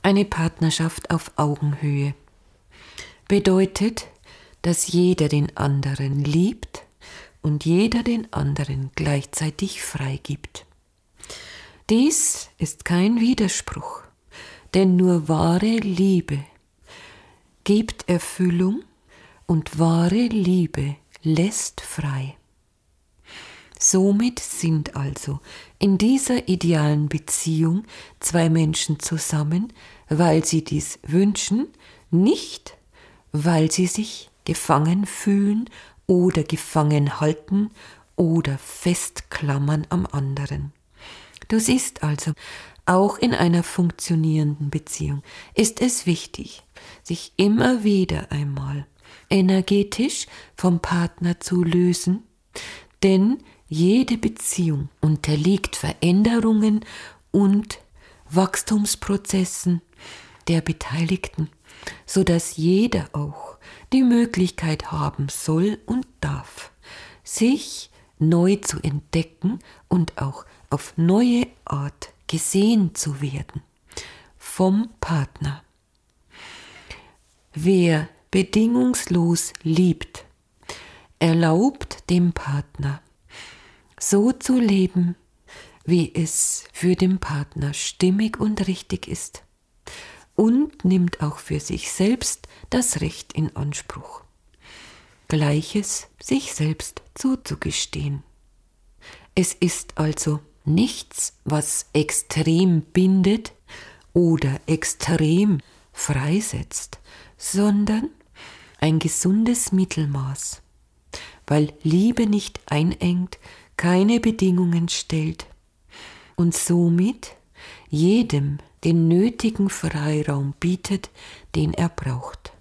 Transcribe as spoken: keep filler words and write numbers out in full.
Eine Partnerschaft auf Augenhöhe bedeutet, dass jeder den anderen liebt und jeder den anderen gleichzeitig freigibt. Dies ist kein Widerspruch, denn nur wahre Liebe gibt Erfüllung und wahre Liebe lässt frei. Somit sind also in dieser idealen Beziehung zwei Menschen zusammen, weil sie dies wünschen, nicht weil sie sich gefangen fühlen oder gefangen halten oder festklammern am anderen. Du siehst also, auch in einer funktionierenden Beziehung ist es wichtig, sich immer wieder einmal energetisch vom Partner zu lösen, denn jede Beziehung unterliegt Veränderungen und Wachstumsprozessen der Beteiligten, sodass jeder auch die Möglichkeit haben soll und darf, sich neu zu entdecken und auch auf neue Art gesehen zu werden vom Partner. Wer bedingungslos liebt, erlaubt dem Partner, so zu leben, wie es für den Partner stimmig und richtig ist, und nimmt auch für sich selbst das Recht in Anspruch, Gleiches sich selbst zuzugestehen. Es ist also nichts, was extrem bindet oder extrem freisetzt, sondern ein gesundes Mittelmaß, weil Liebe nicht einengt, keine Bedingungen stellt und somit jedem den nötigen Freiraum bietet, den er braucht.